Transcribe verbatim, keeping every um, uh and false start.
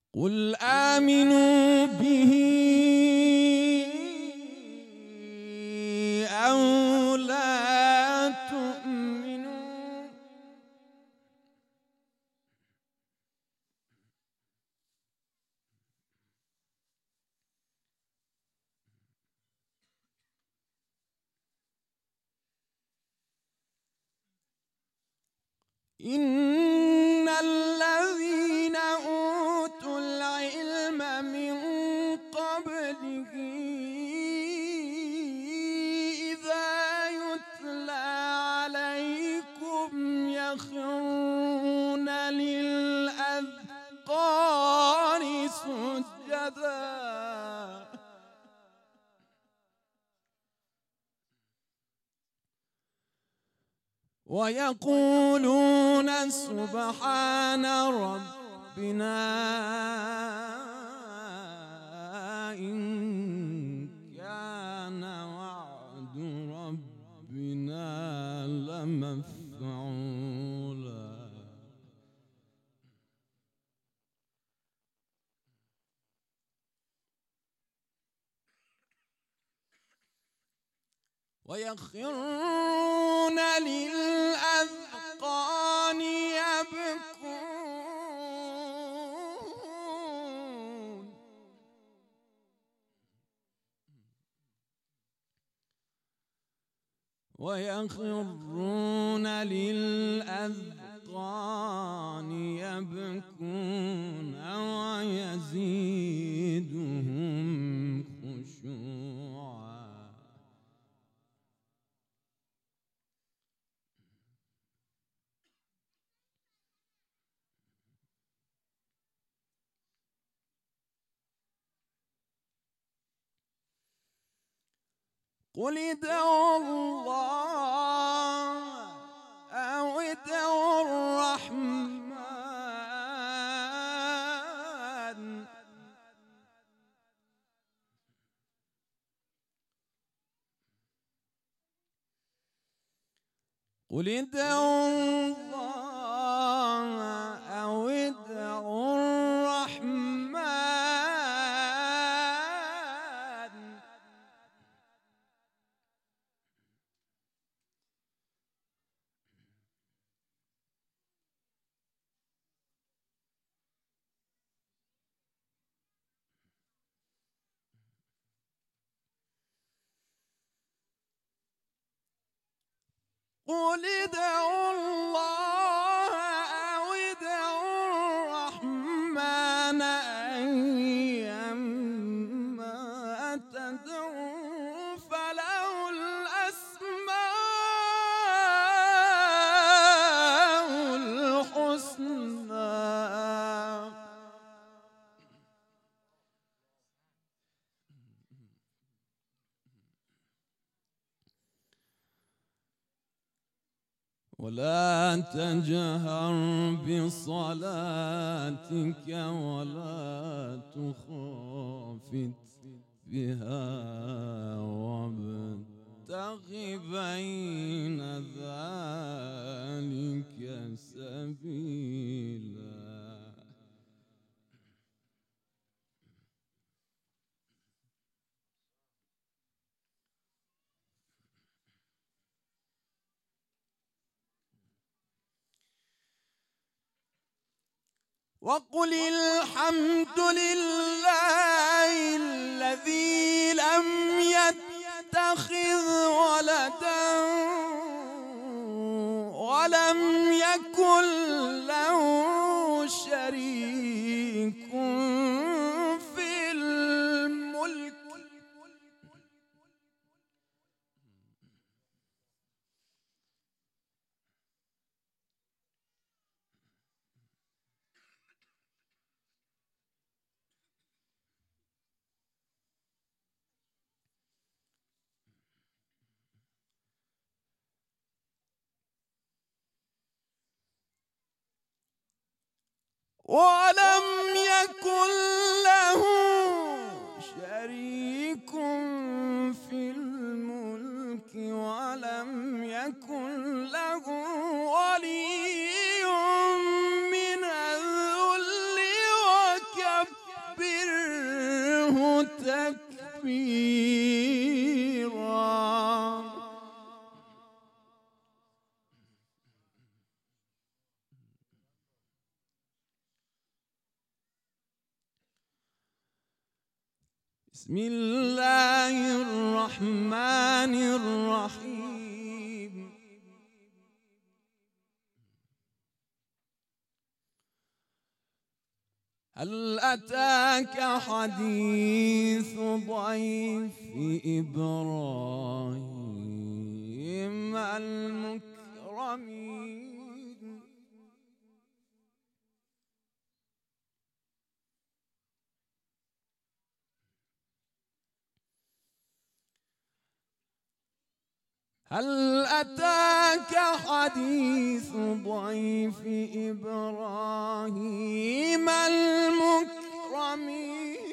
قل آمنوا به أو لا تؤمنوا إن الذين أوتوا العلم من قبله إذا يتلى عليكم يخرون للأذقان سجدا ويقولون سبحان ربنا إن كان وعد ربنا لمفعولا ويخرون للأذقان يبكون ويخرون للأذقان يبكون ويزيدهم خشوعا قل ادعوا الله أو ادعوا الرحمن قل ادعوا الله أو ادعوا الرحمن قل ادعوا الله أو ادعوا الرحمن أيما تدعوا فله الأسماء الحسنى ولا تجهر بصلاتك ولا تخافت بها وابتغ بين ذلك سبيلا وقل الحمد لله الذي لم يتخذ ولدا ولم يكن له شريك في الملك ولم يكن له شريك في الملك ولم يكن له ولي من الذل وكبره وكبره تكبيرا. بسم الله الرحمن الرحيم. هل أتاك حديث ضيف إبراهيم المكرمين؟ هل أتاك حديث ضيف إبراهيم المكرمين؟